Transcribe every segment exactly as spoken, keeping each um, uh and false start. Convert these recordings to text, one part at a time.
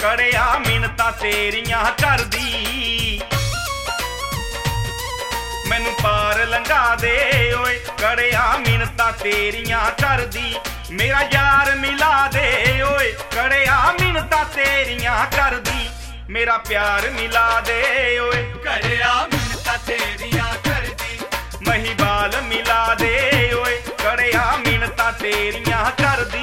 कड़िया मिन्नतां तेरियां करदी। मैनू पार लंघा दे ओए कड़िया मिन्नतां तेरियां करदी। मेरा यार मिला दे ओए कड़िया मिन्नतां तेरियां करदी। मेरा प्यार मिला दे ओए कड़िया मिन्नतां तेरियां करदी। महिबाल मिला दे ओए कड़िया मिन्नतां तेरियां करदी।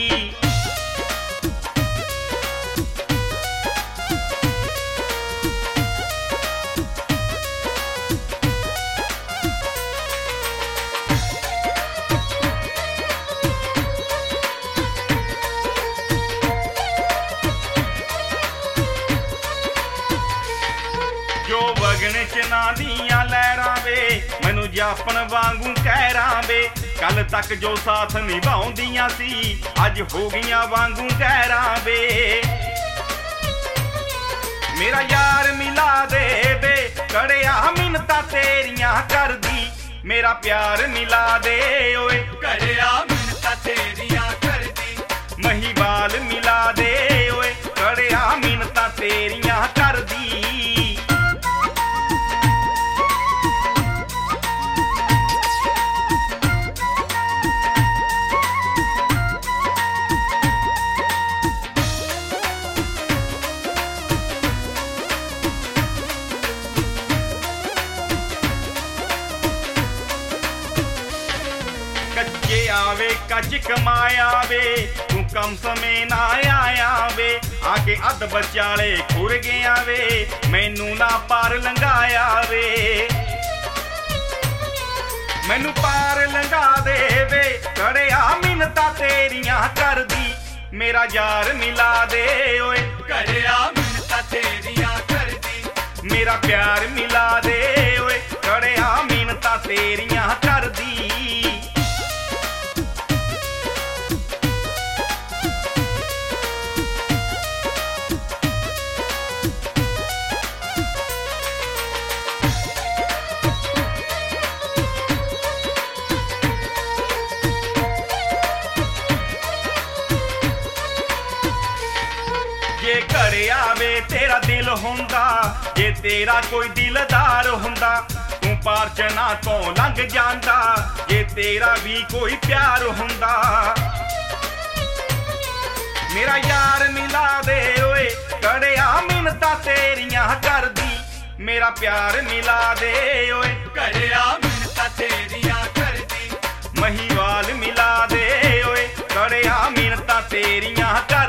जो वगन च ना दियां लहरां वे मैनू जापन वांगू कहरां वे। कल तक जो साथ निभाउंदियां सी अज हो गईयां वांगू गहरां वे। मेरा यार मिला दे वे कड़िया मिन्नतां तेरियां करदी। मेरा प्यार मिला दे ओए कड़िया मिन्नतां तेरियां करदी। महिबाल मिला दे ओए कड़िया मिन्नतां तेरियां करदी। कच्चे आवे कच कमाया वे तू कम समय ना आया वे। आके अध बचाले खुर गया वे मैनू ना पार लंघाया वे। मैनू पार लंघा दे वे कड़िया मिन्नतां तेरियां करदी। मेरा यार मिला दे ओए कड़िया मिन्नतां तेरियां करदी। मेरा प्यार मिला दे ओए कड़िया मिन्नतां तेरियां करदी। जे घड़िया वे तेरा दिल हुंदा जे तेरा कोई दिलदार हुंदा तू पारचना तो लंघ जांदा जे तेरा भी कोई प्यार हुंदा। मेरा यार मिला दे ओए कड़िया मिन्नतां तेरियां करदी। मेरा प्यार मिला दे ओए कड़िया मिन्नतां तेरियां करदी। महिवाल मिला दे ओए कड़िया मिन्नतां तेरियां करदी।